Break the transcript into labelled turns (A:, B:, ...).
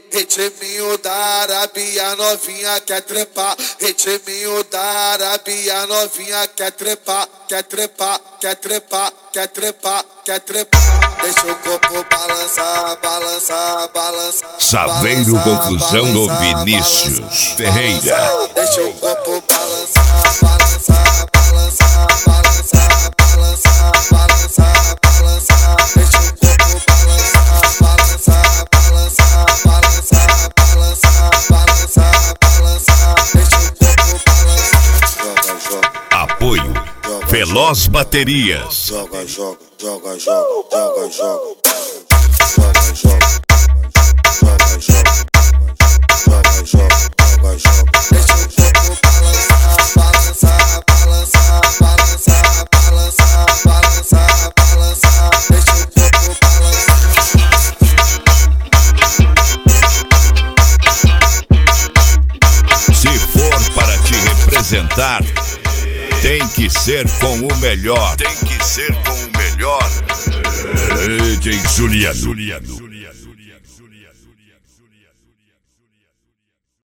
A: Ritminho da Arábia, novinha quer trepar. Ritminho da Arábia, novinha quer trepar. Quer trepar, quer trepar, quer trepar, quer trepar. Deixa o corpo balançar, balançar, balançar.
B: Saveiro Conclusão do Vinícius Ferreira.
A: Deixa o corpo balançar, balançar, balançar, balançar, balançar, balançar, balançar. Deixa o corpo balançar, balançar, balançar, balançar, balançar, balançar, balançar. Deixa o corpo balançar. Joga, joga.
B: Apoio Veloz Baterias.
A: Joga, joga, joga, joga, joga, joga. Joga, joga. Joga, joga. Joga, joga, joga, joga. Deixa o corpo balançar, balançar, balançar, balançar, balançar, balançar, balançar. Deixa o corpo balançar.
B: Se for para te representar, tem que ser com o melhor. Tem que ser com o melhor. DJ Juliano.